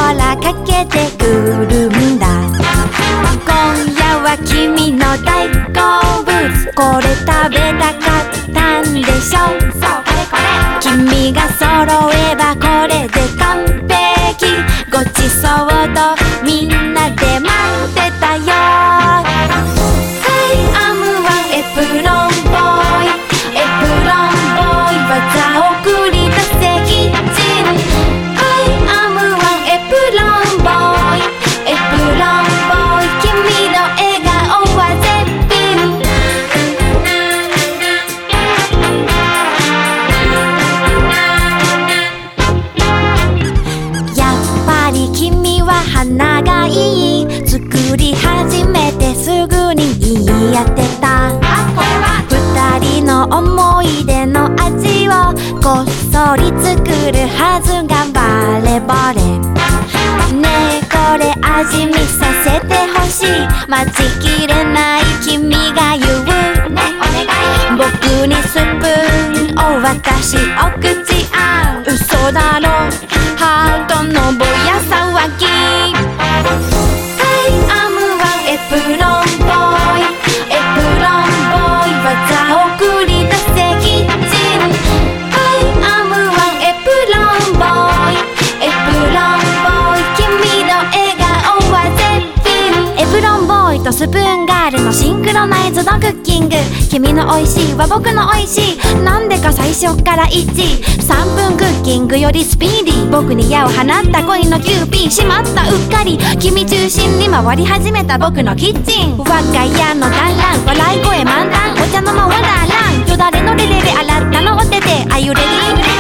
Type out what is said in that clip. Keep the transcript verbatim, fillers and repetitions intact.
らかけてくるんだ。今夜は君の大好物、これ食べたかったんでしょ。そうこれこれ、君が揃えばこれで完璧。ごちそうとみんなで待ってたよ。 Hey, I'm one エプロンボーイ、エプロンボーイ、技を繰り出せキッチン。 Hey, I'm one エプロンボーイ、エプロンボーイ、君の笑顔は絶品。やっぱり君は花がいい。作り始めてすぐに言い当てた。二人の思い出の味をこっそり作るはずがバレバレ。ねえこれ味見させてほしい。待ちきれない君が言う。ねお願い。僕にスプーンを渡しお口あん。嘘だろハートのぼや騒ぎ。 Hey, I'm one エプロンボーイ、エプロンボーイ、技を繰り出せキッチン。 Hey, I'm one エプロンボーイ、エプロンボーイ、君の笑顔は絶品。エプロンボーイとスプーンガールのシンクロナイズドクッキング。君の美味しいは僕の美味しい。なんでか最初から一致。さんぷんクッキングよりスピーディー。僕に矢を放った恋のキューピー。しまったうっかり君中心に回り始めた僕のキッチン。我が家の団らん、笑い声満タン、お茶の間はだらん。よだれのレレレ洗ったのお手で。Are you ready?